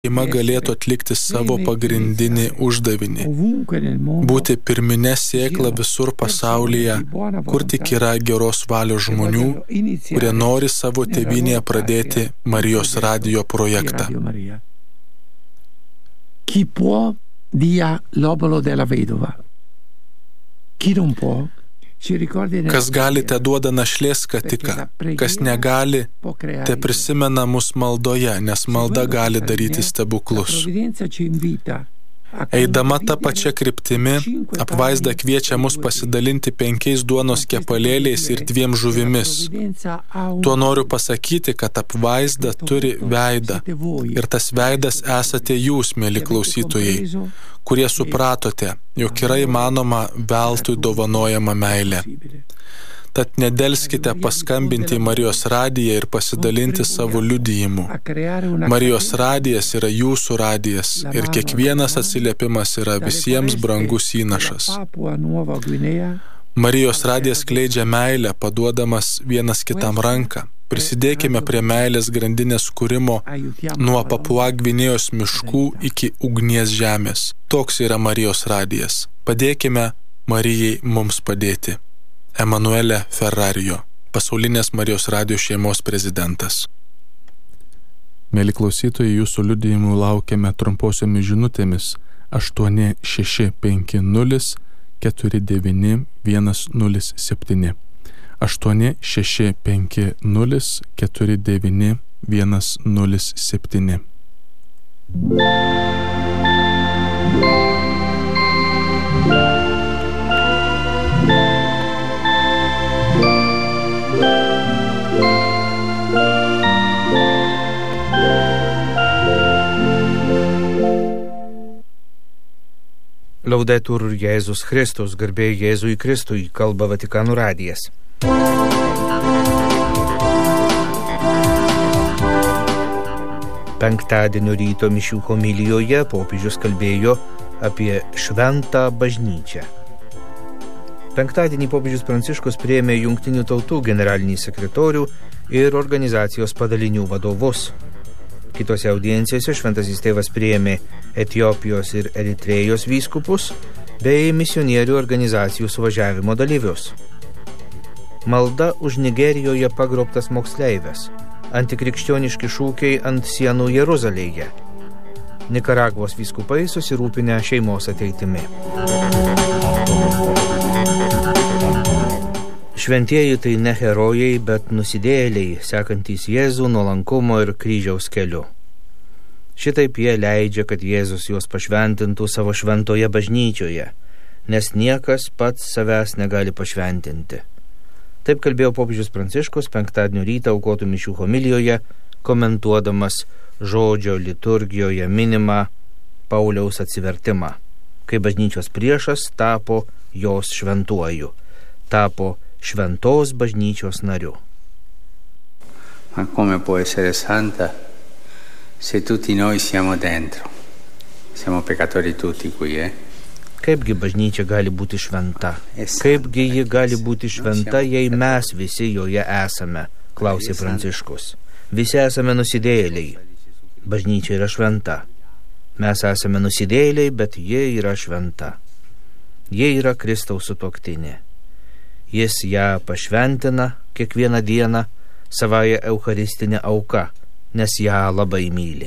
šeima galėtų atlikti savo pagrindinį uždavinį – būti pirminė sėkla visur pasaulyje, kur tik yra geros valios žmonių, kurie nori savo tėvynėje pradėti Marijos radijo projektą. Chi può dia l'obolo della vedova. Chi non può. Kas gali, te duoda našlės skatiką, kas negali, te prisimena mus maldoje, nes malda gali daryti stebuklus. Eidama tą pačią kryptimi, apvaizda kviečia mus pasidalinti 5 duonos kepalėliais ir 2 žuvimis. Tuo noriu pasakyti, kad apvaizda turi veidą ir tas veidas esate jūs, mieli klausytojai, kurie supratote, jog yra įmanoma veltui dovanojama meilė. Tad nedelskite paskambinti į Marijos radiją ir pasidalinti savo liudijimu. Marijos radijas yra jūsų radijas ir kiekvienas atsiliepimas yra visiems brangus įnašas. Marijos radijas skleidžia meilę, paduodamas vienas kitam ranką. Prisidėkime prie meilės grandinės kūrimo nuo Papua Gvinėjos miškų iki ugnies žemės. Toks yra Marijos radijas. Padėkime Marijai mums padėti. Emanuele Ferrarijo, pasaulinės Marijos radijo šeimos prezidentas. Mėly klausytojai, jūsų liudijimų laukiame trumposiomis žinutėmis 8650 49 107. 8650 49 107. Laudetur Jėzus Kristus, garbė Jėzui Kristui, kalba Vatikano radijas. Penktadienio ryto mišių homilijoje popiežius kalbėjo apie šventą bažnyčią. Penktadienį popiežius Pranciškus priėmė Jungtinių tautų generalinį sekretorių ir organizacijos padalinių vadovus. Kitose audiencijose šventasis tėvas priėmė Etiopijos ir Eritrėjos vyskupus bei misionierių organizacijų suvažiavimo dalyvius. Malda už Nigerijoje pagrobtas moksleives, antikrikščioniški šūkiai ant sienų Jeruzalėje. Nikaragvos vyskupai susirūpinę šeimos ateitimi. Šventieji tai ne herojai, bet nusidėjėliai, sekantys Jėzų nuolankumo ir kryžiaus keliu. Šitaip jie leidžia, kad Jėzus juos pašventintų savo šventoje bažnyčioje, nes niekas pats savęs negali pašventinti. Taip kalbėjo popiežius Pranciškus penktadienio rytą aukotų mišių homilijoje, komentuodamas žodžio liturgijoje minimą Pauliaus atsivertimą, kai bažnyčios priešas tapo jos šventuoju, tapo šventos bažnyčios nariu. Ma come può essere santa se tutti noi siamo dentro? Siamo peccatori tutti qui, Kaipgi bažnyčia gali būti šventa? Kaipgi ji gali būti šventa, jei mes visi joje esame, klausė Pranciškus. Visi esame nusidėjėliai. Bažnyčia yra šventa. Mes esame nusidėjėliai, bet ji yra šventa. Ji yra Kristaus sutuoktinė. Jis ją pašventina kiekvieną dieną savąją eucharistinę auką, nes ją labai myli.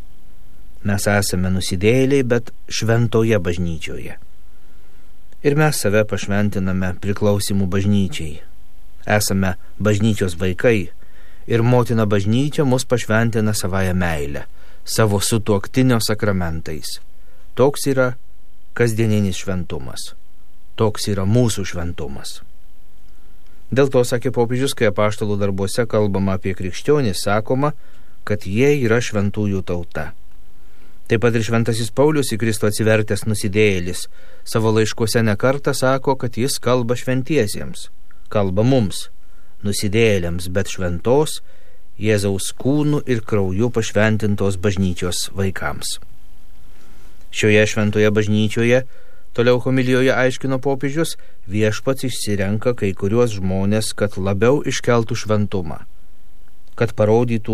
Mes esame nusidėjėliai, bet šventoje bažnyčioje. Ir mes save pašventiname priklausimų bažnyčiai. Esame bažnyčios vaikai ir motina bažnyčia mus pašventina savąją meilę, savo sutuoktinio sakramentais. Toks yra kasdieninis šventumas. Toks yra mūsų šventumas. Dėl to, sakė popiežius, kai apaštalų darbuose kalbama apie krikščionis, sakoma, kad jie yra šventųjų tauta. Taip pat ir šventasis Paulius į Kristų atsivertęs nusidėjėlis savo laiškuose nekartą sako, kad jis kalba šventiesiems, kalba mums, nusidėjėliams, bet šventos, Jėzaus kūnu ir krauju pašventintos bažnyčios vaikams. Šioje šventoje bažnyčioje, toliau homilijoje aiškino popiežius, viešpats išsirenka kai kuriuos žmonės, kad labiau iškeltų šventumą, kad parodytų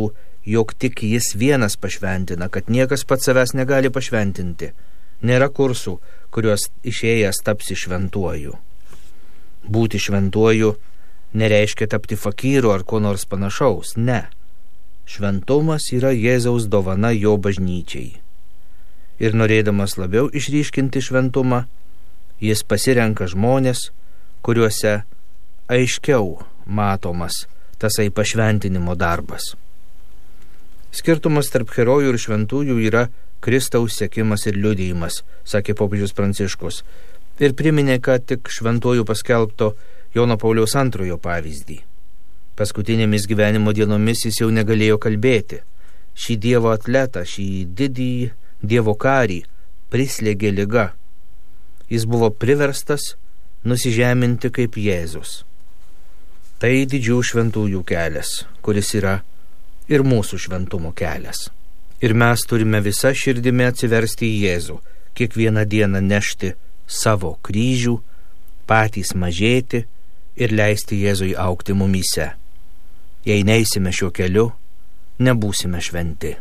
jog tik jis vienas pašventina, kad niekas pats savęs negali pašventinti. Nėra kursų, kuriuos išėjęs tapsi šventuoju. Būti šventuoju nereiškia tapti fakyru ar ko nors panašaus, ne. Šventumas yra Jėzaus dovana jo bažnyčiai. Ir norėdamas labiau išryškinti šventumą, jis pasirenka žmonės, kuriuose aiškiau matomas tasai pašventinimo darbas. Skirtumas tarp herojų ir šventųjų yra Kristaus sekimas ir liudijimas, sakė popiežius Pranciškus, ir priminė, kad tik šventuoju paskelbto Jono Pauliaus II pavyzdį. Paskutinėmis gyvenimo dienomis jis jau negalėjo kalbėti. Šį dievo atletą, šį didįjį dievo karį prislėgė liga. Jis buvo priverstas nusižeminti kaip Jėzus. Tai didžių šventųjų kelias, kuris yra ir mūsų šventumo kelias. Ir mes turime visą širdimi atsiversti į Jėzų, kiekvieną dieną nešti savo kryžių, patys mažėti ir leisti Jėzui augti mumyse. Jei neisime šiuo keliu, nebūsime šventi.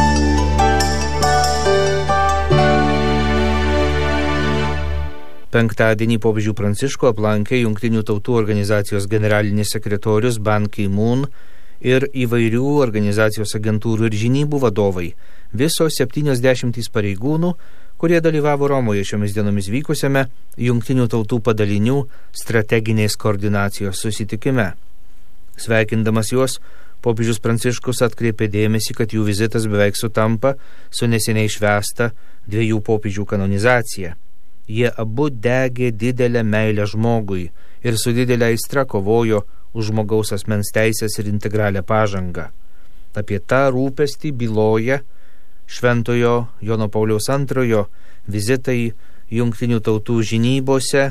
Penktadienį popiežių Pranciškų aplankė Jungtinių tautų organizacijos generalinis sekretorius Ban Ki-moon ir įvairių organizacijos agentūrų ir žinybų vadovai, viso 70 pareigūnų, kurie dalyvavo Romoje šiomis dienomis vykusiame Jungtinių tautų padalinių strateginės koordinacijos susitikime. Sveikindamas juos, popiežius Pranciškus atkreipė dėmesį, kad jų vizitas beveik sutampa su neseniai švęsta 2 popiežių kanonizacija. Jie abu degė didelę meilę žmogui ir su didelė aistra kovojo už žmogaus asmens teisės ir integralią pažangą. Apie tą rūpestį byloja šventojo Jono Pauliaus II vizitai Jungtinių tautų žinybose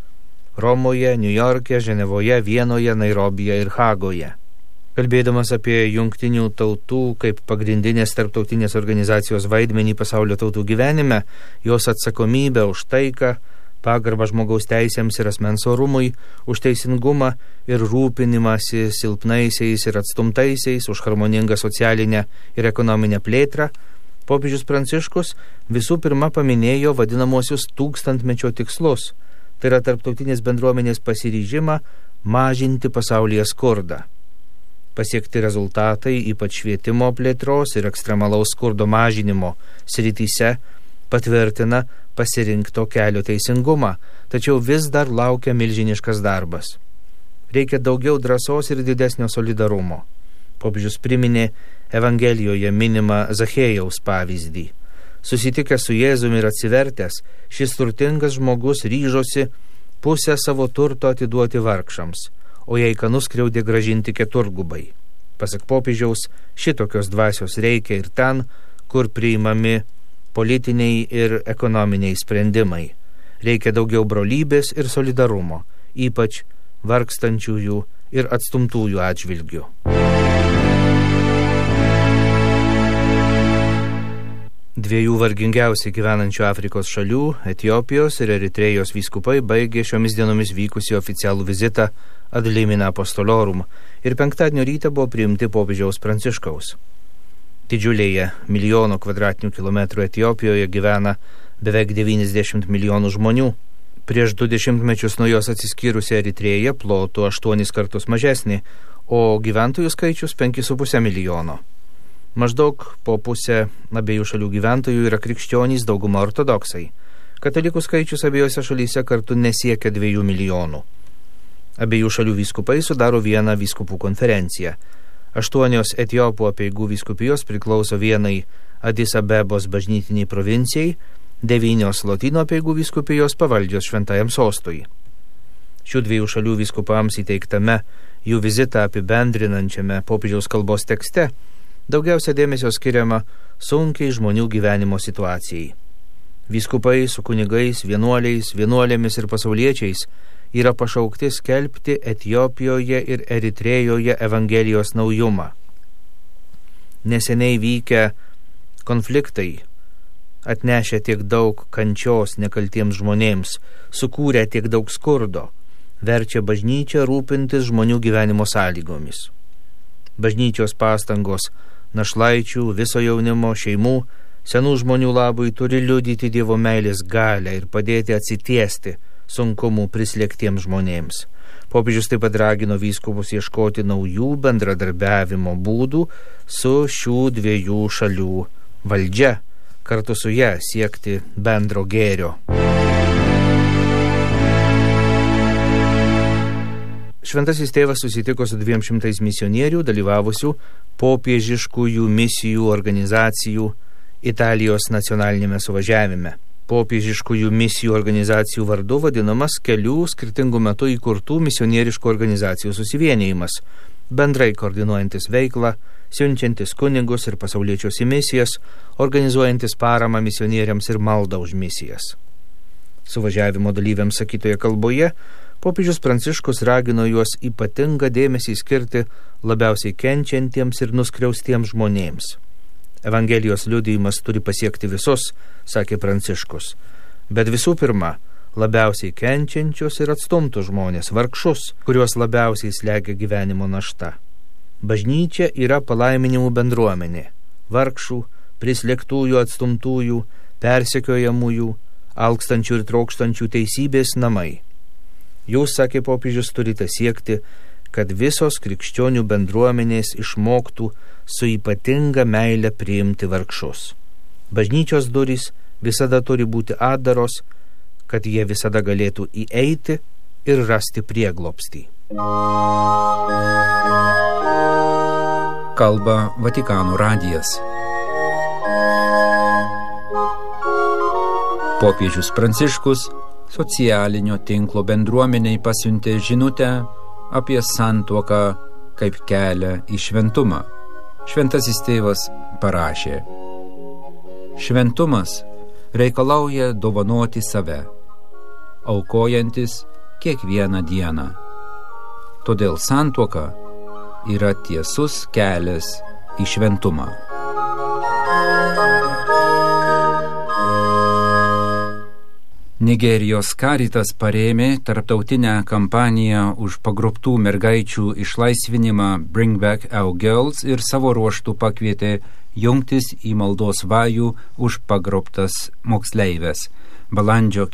Romoje, Niujorke, Ženevoje, Vienoje, Nairobije ir Hagoje. Kalbėdamas apie Jungtinių tautų kaip pagrindinės tarptautinės organizacijos vaidmenį pasaulio tautų gyvenime, jos atsakomybę už taiką, pagarbą žmogaus teisėms ir asmens orumui, už teisingumą ir rūpinimąsi silpnaisiais ir atstumtaisiais, už harmoningą socialinę ir ekonominę plėtrą, popiežius Pranciškus visų pirma paminėjo vadinamosius 1000-mečio tikslus, tai yra tarptautinės bendruomenės pasiryžimą mažinti pasaulyje skurdą. Pasiekti rezultatai, ypač švietimo plėtros ir ekstremalaus skurdo mažinimo srityse, patvirtina pasirinkto kelio teisingumą, tačiau vis dar laukia milžiniškas darbas. Reikia daugiau drąsos ir didesnio solidarumo. Popiežius priminė Evangelijoje minimą Zachėjaus pavyzdį. Susitikęs su Jėzumi ir atsivertęs, šis turtingas žmogus ryžosi pusę savo turto atiduoti vargšams, o jei ką nuskriaudė grąžinti 4-gubai. Pasak popiežiaus, šitokios dvasios reikia ir ten, kur priimami politiniai ir ekonominiai sprendimai. Reikia daugiau brolybės ir solidarumo, ypač vargstančiųjų ir atstumtųjų atžvilgių. Dviejų vargingiausiai gyvenančių Afrikos šalių, Etiopijos ir Eritrėjos vyskupai, baigė šiomis dienomis vykusį oficialų vizitą ad limina apostolorum ir penktadienio rytą buvo priimti popiežiaus Pranciškaus. Didžiulėje 1 kvadratinių kilometrų Etiopijoje gyvena beveik 90 milijonų žmonių. Prieš 20 mečius nuo jos atsiskyrusi Eritrėja plotų 8 kartus mažesnį, o gyventojų skaičius 5,5 milijono. Maždaug po pusę abiejų šalių gyventojų yra krikščionys, dauguma ortodoksai. Katalikų skaičius abiejose šalyse kartu nesiekia 2 milijonų. Abiejų šalių vyskupai sudaro vieną vyskupų konferenciją. 8 Etiopų apeigų vyskupijos priklauso vienai Adis Abebos bažnytiniai provincijai, 9 Lotynų apeigų vyskupijos pavaldžios šventajam sostui. Šių 2 šalių vyskupams įteiktame jų vizitą apibendrinančiame popiežiaus kalbos tekste daugiausia dėmesio skiriama sunkiai žmonių gyvenimo situacijai. Vyskupai su kunigais, vienuoliais, vienuolėmis ir pasauliečiais yra pašaukti skelbti Etiopijoje ir Eritrėjoje Evangelijos naujumą. Neseniai vykę konfliktai atnešę tiek daug kančios nekaltiems žmonėms, sukūrę tiek daug skurdo, verčia bažnyčią rūpintis žmonių gyvenimo sąlygomis. Bažnyčios pastangos našlaičių, viso jaunimo, šeimų, senų žmonių labui turi liudyti Dievo meilės galią ir padėti atsitiesti sunkumų prislėgtiems žmonėms. Popiežius taip pat ragino vyskupus ieškoti naujų bendradarbiavimo būdų su šių dviejų šalių valdžia, kartu su ja siekti bendro gėrio. Šventasis tėvas susitiko su 200 misionierių, dalyvavusių popiežiškųjų misijų organizacijų Italijos nacionalinėme suvažiavime. Popiežiškųjų misijų organizacijų vardu vadinamas kelių skirtingų metų įkurtų misionieriškų organizacijų susivienijimas, bendrai koordinuojantis veiklą, siunčiantis kunigus ir pasauliečius į misijas, organizuojantis paramą misionieriams ir maldą už misijas. Suvažiavimo dalyviams sakytoje kalboje popiežius Pranciškus ragino juos ypatingą dėmesį skirti labiausiai kenčiantiems ir nuskriaustiems žmonėms. Evangelijos liudijimas turi pasiekti visus, sakė Pranciškus, bet visų pirma, labiausiai kenčiančius ir atstumtus žmonės, vargšus, kuriuos labiausiai slegia gyvenimo našta. Bažnyčia yra palaiminimų bendruomenė, vargšų, prislėgtųjų, atstumtųjų, persekiojamųjų, alkstančių ir trokštančių teisybės namai. Jūs, sakė popiežius, turite siekti, kad visos krikščionių bendruomenės išmoktų su ypatinga meile priimti vargšus. Bažnyčios durys visada turi būti atdaros, kad jie visada galėtų įeiti ir rasti prieglobstį. Kalba Vatikano radijas. Popiežius Pranciškus socialinio tinklo bendruomeniai pasiuntė žinutę apie santuoką kaip kelią į šventumą. Šventasis tėvas parašė: šventumas reikalauja dovanoti save, aukojantis kiekvieną dieną. Todėl santuoka yra tiesus kelias į šventumą. Nigerijos Caritas parėmė tarptautinę kampaniją už pagrobtų mergaičių išlaisvinimą Bring Back Our Girls ir savo ruožtų pakvietė jungtis į maldos vajų už pagrobtas moksleives. Balandžio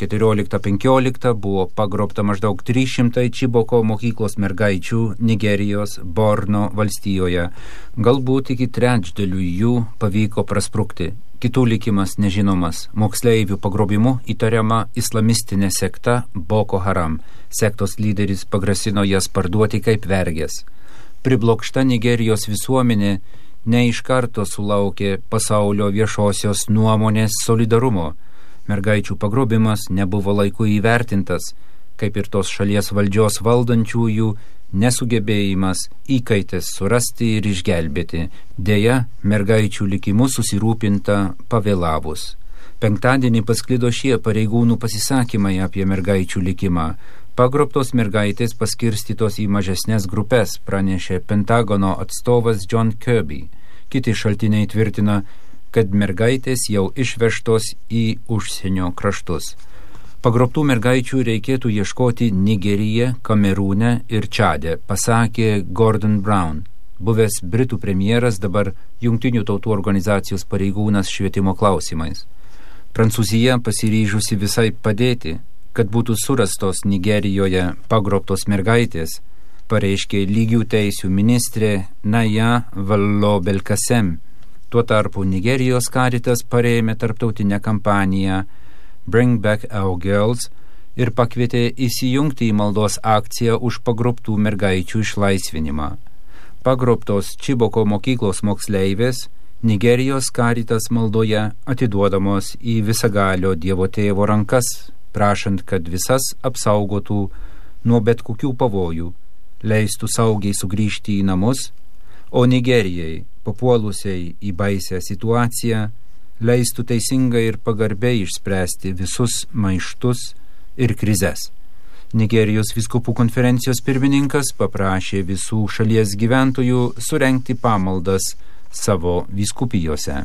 14-15 buvo pagrobta maždaug 300 Čiboko mokyklos mergaičių Nigerijos Borno valstijoje. Galbūt iki trečdalių jų pavyko prasprukti. Kitų likimas nežinomas. Moksleivių pagrobimu įtariama islamistinė sekta Boko Haram. Sektos lyderis pagrasino jas parduoti kaip vergės. Priblokšta Nigerijos visuomenė ne iš karto sulaukė pasaulio viešosios nuomonės solidarumo. Mergaičių pagrobimas nebuvo laiku įvertintas, kaip ir tos šalies valdžios valdančiųjų nesugebėjimas įkaites surasti ir išgelbėti. Deja, mergaičių likimu susirūpinta pavėlavus. Penktadienį pasklido šie pareigūnų pasisakymai apie mergaičių likimą. Pagrobtos mergaitės paskirstytos į mažesnės grupės, pranešė Pentagono atstovas John Kirby. Kiti šaltiniai tvirtina, kad mergaitės jau išvežtos į užsienio kraštus. Pagrobtų mergaičių reikėtų ieškoti Nigerije, Kamerūne ir Čade, pasakė Gordon Brown, buvęs Britų premjeras, dabar Jungtinių tautų organizacijos pareigūnas švietimo klausimais. Prancūzija pasiryžusi visai padėti, kad būtų surastos Nigerijoje pagrobtos mergaitės, pareiškė lygių teisių ministrė Naya Vallo-Belkacem. Tuo tarpu Nigerijos Caritas parėmė tarptautinę kampaniją Bring Back Our Girls ir pakvietė įsijungti į maldos akciją už pagrobtų mergaičių išlaisvinimą. Pagrobtos Čiboko mokyklos moksleivės Nigerijos Caritas maldoje atiduodamos į visagalio Dievo tėvo rankas, prašant, kad visas apsaugotų nuo bet kokių pavojų, leistų saugiai sugrįžti į namus, o Nigerijai, papuolusiai į baisią situaciją, leistų teisingai ir pagarbiai išspręsti visus maištus ir krizes. Nigerijos vyskupų konferencijos pirmininkas paprašė visų šalies gyventojų surengti pamaldas savo vyskupijose.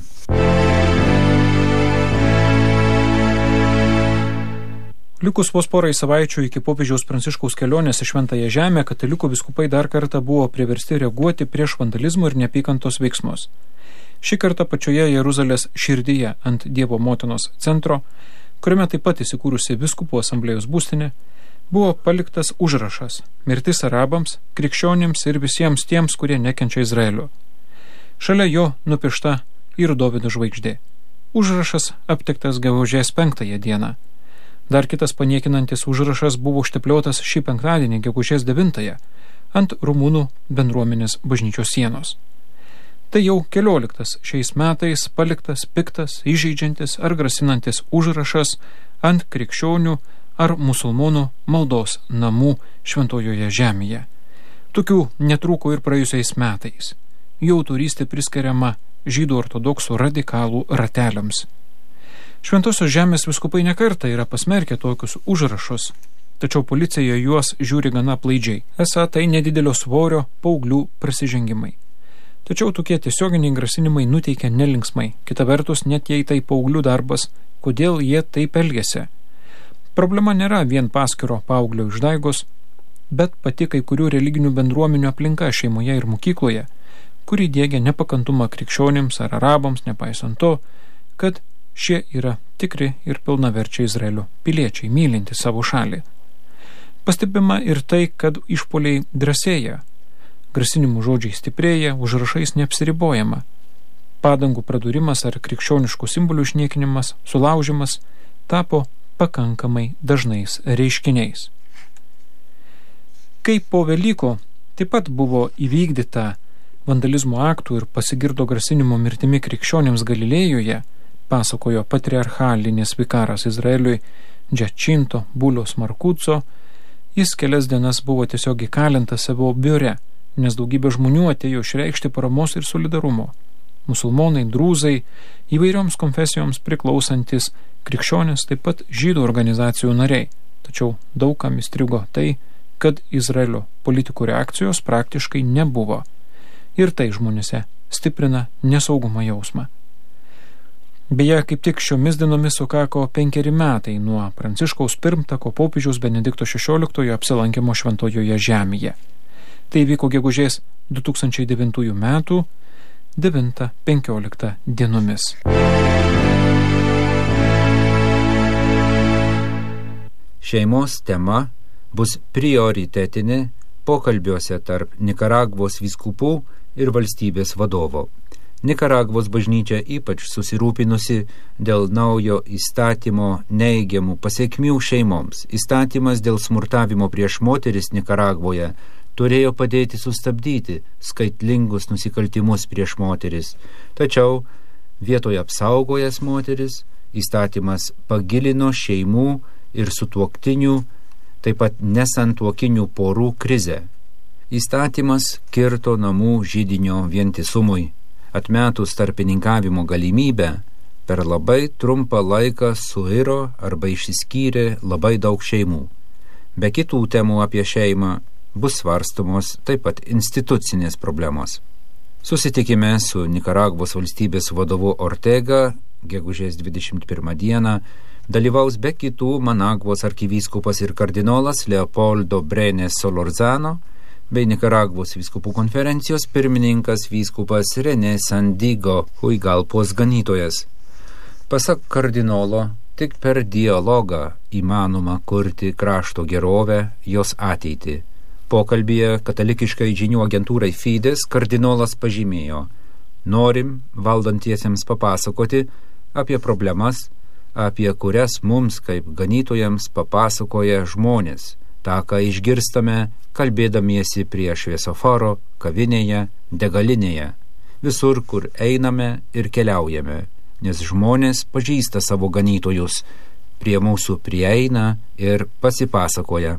Likus vos porai savaičių iki popiežiaus Pranciškaus kelionės į Šventąją Žemę, katalikų vyskupai dar kartą buvo priversti reaguoti prieš vandalizmo ir neapykantos veiksmus. Šį kartą pačioje Jeruzalės širdyje ant Dievo motinos centro, kuriame taip pat įsikūrusi vyskupų asamblėjos būstinė, buvo paliktas užrašas "Mirtis arabams, krikščionims ir visiems tiems, kurie nekenčia Izraelio". Šalia jo nupiešta ir Dovydo žvaigždė. Užrašas aptiktas gegužės 5 dieną. Dar kitas paniekinantis užrašas buvo užtepliotas šį penktadienį, gegužės 9, ant rumūnų bendruomenės bažnyčios sienos. Tai jau 14 šiais metais paliktas piktas, įžeidžiantis ar grasinantis užrašas ant krikščionių ar musulmonų maldos namų Šventojoje Žemėje. Tokių netrūko ir praėjusiais metais. Jų autorystė priskiriama žydų ortodoksų radikalų rateliams. Šventosios Žemės vyskupai nekartą yra pasmerkę tokius užrašus, tačiau policija juos žiūri gana aplaidžiai. Esą tai nedidelio svorio paauglių prasižengimai. Tačiau tokie tiesioginiai grasinimai nuteikia nelinksmai. Kita vertus, net jei tai paauglių darbas, kodėl jie taip elgiasi? Problema nėra vien paskiro paauglio išdaigos, bet pati kai kurių religinių bendruomenių aplinka šeimoje ir mokykloje, kuri diegia nepakantumą krikščionims ar arabams, nepaisant to, kad šie yra tikri ir pilnaverčiai Izraelio piliečiai, mylinti savo šalį. Pastebima ir tai, kad išpuoliai drąsėja, grasinimų žodžiai stiprėja, užrašais neapsiribojama. Padangų pradūrimas ar krikščioniškų simbolių išniekinimas, sulaužimas tapo pakankamai dažnais reiškiniais. Kai po Velykų taip pat buvo įvykdyta vandalizmo aktų ir pasigirdo grasinimo mirtimi krikščionims Galilėjoje, pasakojo patriarchalinis vikaras Izraeliui Džačinto Bulios Markuco, jis kelias dienas buvo tiesiog įkalintas savo biure, nes daugybė žmonių atėjo išreikšti paramos ir solidarumo. Musulmonai, drūzai, įvairioms konfesijoms priklausantis krikščionys, taip pat žydų organizacijų nariai. Tačiau daugam įstrigo tai, kad Izraelio politikų reakcijos praktiškai nebuvo. Ir tai žmonėse stiprina nesaugumo jausmą. Beje, kaip tik šiomis dienomis sukako 5 metai nuo Pranciškaus pirmtako popiežiaus Benedikto XVI apsilankimo Šventojoje Žemėje. Tai vyko gegužės 2009 metų 9-15 dienomis. Šeimos tema bus prioritetinė pokalbiuose tarp Nikaragvos vyskupų ir valstybės vadovo. Nikaragvos bažnyčia ypač susirūpinusi dėl naujo įstatymo neigiamų pasekmių šeimoms. Įstatymas dėl smurtavimo prieš moteris Nikaragvoje turėjo padėti sustabdyti skaitlingus nusikaltimus prieš moteris. Tačiau vietoje apsaugojęs moteris, įstatymas pagilino šeimų ir sutuoktinių, taip pat nesantuokinių porų krizę. Įstatymas kirto namų židinio vientisumui. Atmetus tarpininkavimo galimybę, per labai trumpą laiką suiro arba išsiskyrė labai daug šeimų. Be kitų temų apie šeimą bus svarstomos taip pat institucinės problemos. Susitikime su Nikaragvos valstybės vadovu Ortega gegužės 21 dieną dalyvaus be kitų Managvos arkivyskupas ir kardinolas Leopoldo Brenes Solorzano bei Nikaragvos vyskupų konferencijos pirmininkas vyskupas René Sandigo Huigalpos ganytojas. Pasak kardinolo, tik per dialogą įmanoma kurti krašto gerovę, jos ateitį. Pokalbyje katalikiškai žinių agentūrai Fides kardinolas pažymėjo: norim valdantiesiems papasakoti apie problemas, apie kurias mums kaip ganytojams papasakoja žmonės, tą, ką išgirstame kalbėdamiesi prie šviesoforo, kavinėje, degalinėje, visur, kur einame ir keliaujame, nes žmonės pažįsta savo ganytojus, prie mūsų prieina ir pasipasakoja.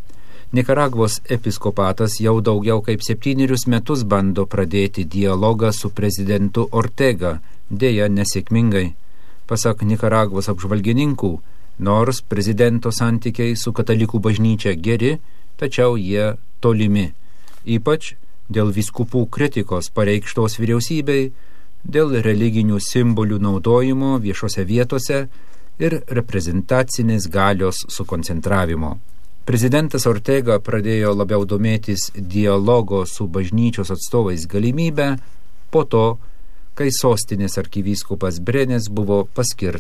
Nikaragvos episkopatas jau daugiau kaip 7 metus bando pradėti dialogą su prezidentu Ortega, dėja nesėkmingai. Pasak Nikaragvos apžvalgininkų, nors prezidento santykiai su katalikų bažnyčia geri, tačiau jie tolimi, ypač dėl vyskupų kritikos pareikštos vyriausybei, dėl religinių simbolių naudojimo viešose vietose ir reprezentacinės galios sukoncentravimo. Prezidentas Ortega pradėjo labiau domėtis dialogo su bažnyčios atstovais galimybę po to, kai sostinės arkivyskupas Brenes buvo paskirtas